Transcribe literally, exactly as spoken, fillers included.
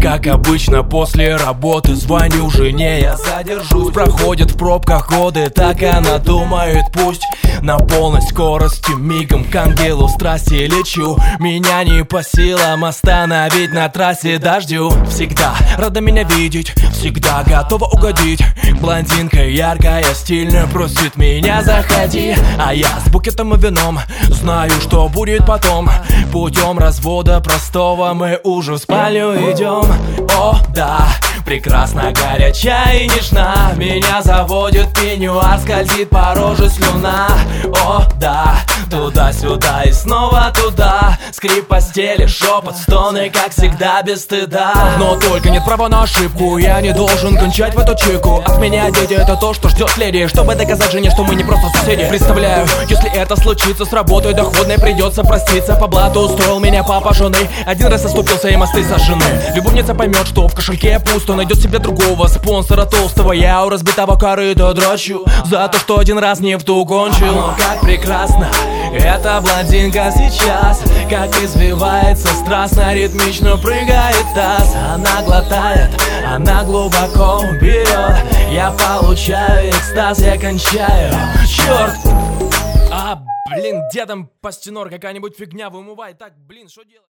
Как обычно после работы звоню жене, я задержусь. Проходят в пробках годы, так она думает, пусть на полной скорости мигом к ангелу страсти лечу. Меня не по силам остановить на трассе дождю. Всегда рада меня видеть, всегда готова угодить. Блондинка яркая, стильно просит меня заходи. А я с букетом и вином знаю, что будет потом. Путем развода простого мы уже в спальню идем. О, да, прекрасно, горячая и нежна. Меня заводит пеньюар, скользит по роже слюна. О, да, туда-сюда и снова туда. Скрип постели, шепот, стоны, как всегда, без стыда. Но только нет права на ошибку, я не должен кончать в эту чеку. От меня, дети, это то, что ждет леди, чтобы доказать жене, что мы не просто соседи. Представляю, если это случится с работой доходной, придется проститься. По блату устроил меня папа жены. Один раз оступился и мосты сожжены. Любовница поймет, что в кошельке пусто, найдет себе другого спонсора толстого. Я у разбитого корыта дрочу за то, что один раз не в ту кончил. Но как прекрасно эта блондинка сейчас, как извивается страстно, ритмично прыгает таз. Она глотает, она глубоко берет. Я получаю экстаз, я кончаю. Черт! А, блин, где там пастенор? Какая-нибудь фигня вымывай. Так, блин, что делать?